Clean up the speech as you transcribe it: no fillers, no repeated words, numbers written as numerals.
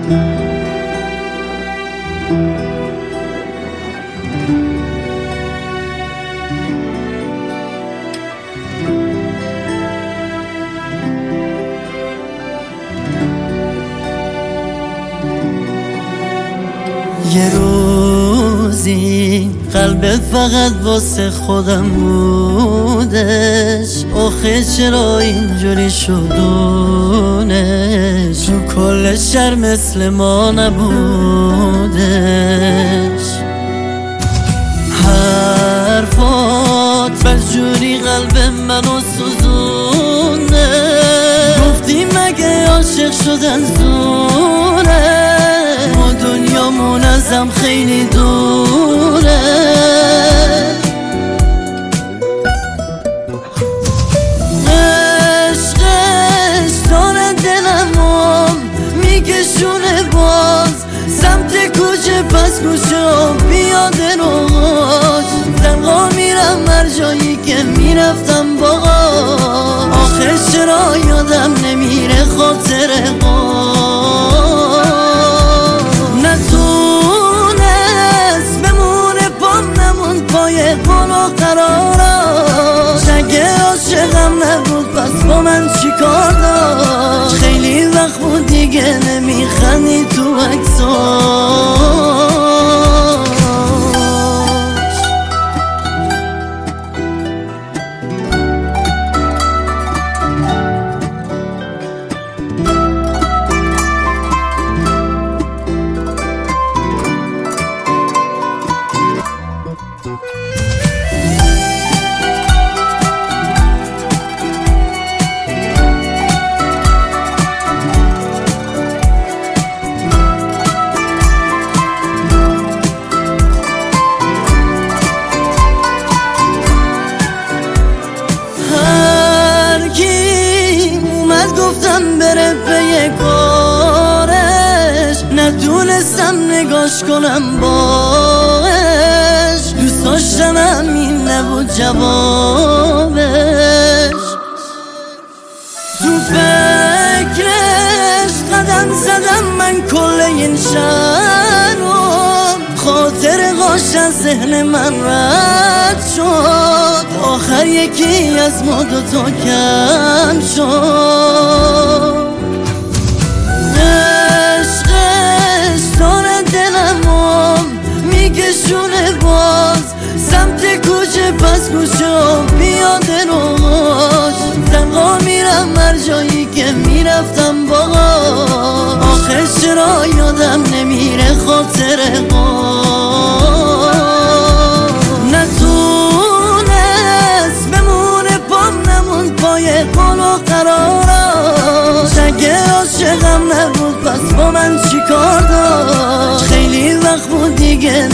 یه روزی قلبت فقط واسه خودم بودش، آخه چرا اینجوری شدونش؟ تو کل شهر مثل ما نبودش. حرفات بجوری قلب منو سوزونه، گفتی مگه عاشق شدن زونه؟ ما دنیامون ازم خیلی دوره. عشقش داره دلمم میکشونه باز، سمت کوچه پس کوچه بیاده روش. زنقا میرم هر جایی که میرفتم باهاش، آخه چرا یادم نمیره خاطره نتونست بمونه پام، نمون پای قول و قراراش. اگه عاشقم نبود پس با من چی کار داشت؟ خیلی وقت بود دیگه نمیخندی تو عکساش. گفتم بره به کارش، ندونستم نگاش کنم باش. دوست داشتنم این نبود جوابش. تو فکرش قدم زدم من کل این شهرم، خاطر غاش از ذهن من رد شد. آخر یکی از ما دوتا کم شد. عشقش داره دلمم میکشونه باز، سمت کوچه پس کوچه بیاده روش. زنقا میرم هر جایی که میرفتم باهاش، آخه چرا یادم نمیره خاطره نتونست بمونه پام، نمون پای قول و قراراش. اگه عاشقم نبود پس با من چی کار داشت؟ خیلی وقت بود دیگه